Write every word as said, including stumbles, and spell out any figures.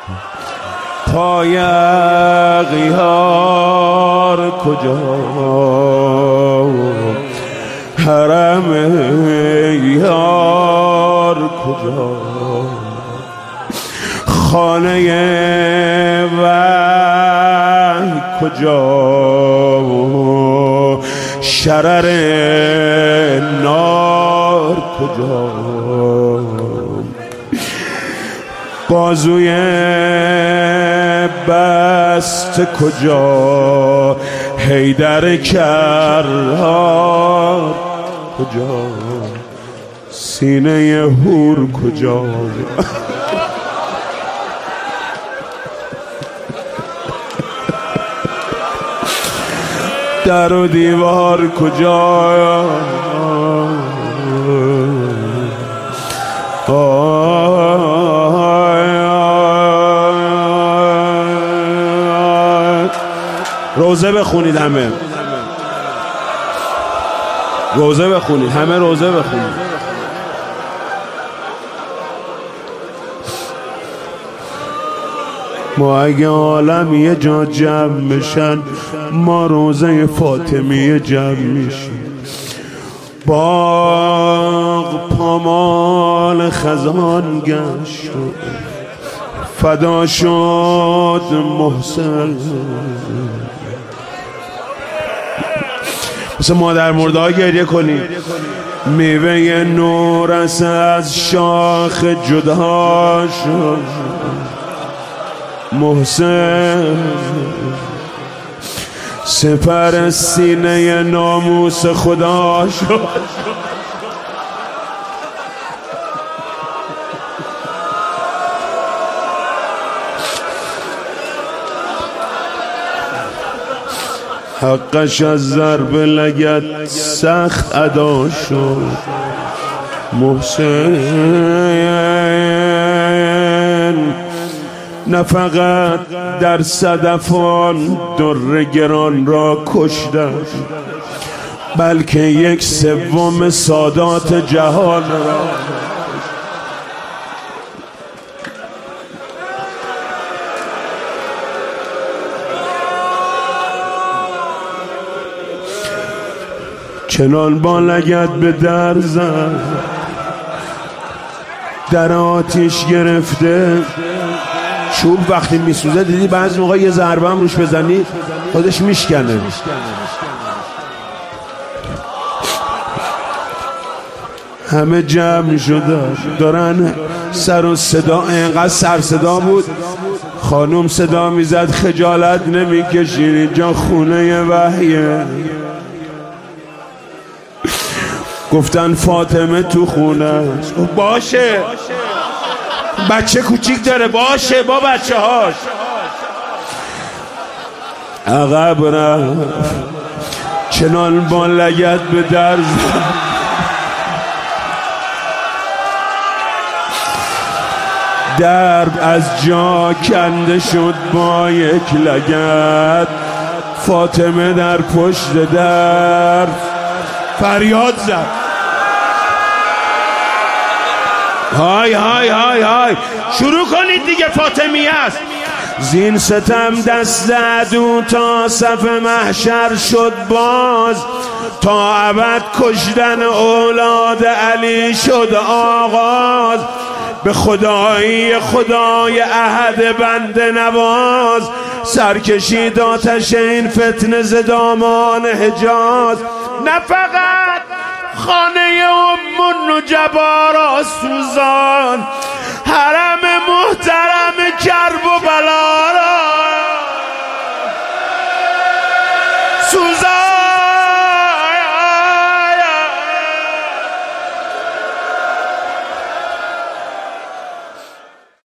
پای اغیار کجا، حرم یار کجا، خانه وحی کجا، شرر نار کجا، بازوی بست کجا، حیدر کرار کجا، سینه هور کجا، در و دیوار کجا، روزه بخونید، همه روزه بخونید، همه روزه بخونید. ما اگه عالم یه جا جمع بشن، ما روزه فاطمیه جمع میشیم. باغ پامال خزان گشت، فدا شد محسن. مثل مادر مرده ها گریه کنی، میوه نورس از شاخ جدا شد محسن، سپر سینه ناموس خدا شد. حقش از ضرب لگد سخت ادا شد محسن، نه فقط در صدفان در گران را کشتن، بلکه یک سوم سادات جهان را. چنان با لگد به در زد، در آتیش گرفته. چوب وقتی میسوزه دیدی بعضی موقع یه ضربه هم روش بزنی خودش میشکنه. همه جمع شده دارن سر و صدا، اینقدر سر صدا بود خانوم صدا میزد خجالت نمیکشین اینجا خونه وحیه. گفتن فاطمه تو خونه است. باشه بچه کوچیک داره، باشه با بچه هاش. عقب رفت، چنان با لگد به در زد، درد از جا کنده شد با یک لگد. فاطمه در پشت در فریاد زد، های های های های شروع کنید دیگه، فاطمیه است. زین ستم دست عدو تا صف محشر شد باز، تا ابد کشتن اولاد علی شد آغاز. به خدایی خدای احد بنده نواز، سرکشید آتش این فتنه ز دامان حجاز. نه فقط خانه ام النجبا سوزان، حرم محترم کرب و بلا را